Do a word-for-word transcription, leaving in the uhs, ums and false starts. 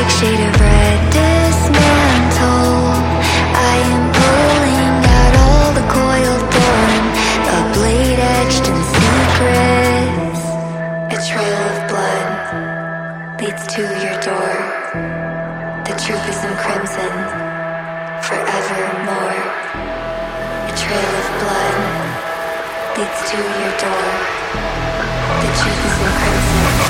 shade of red dismantle. I am pulling out all the coiled thorn, a blade etched in secrets. A trail of blood leads to your door. The truth is in crimson, forevermore. A trail of blood leads to your door. The truth is in crimson.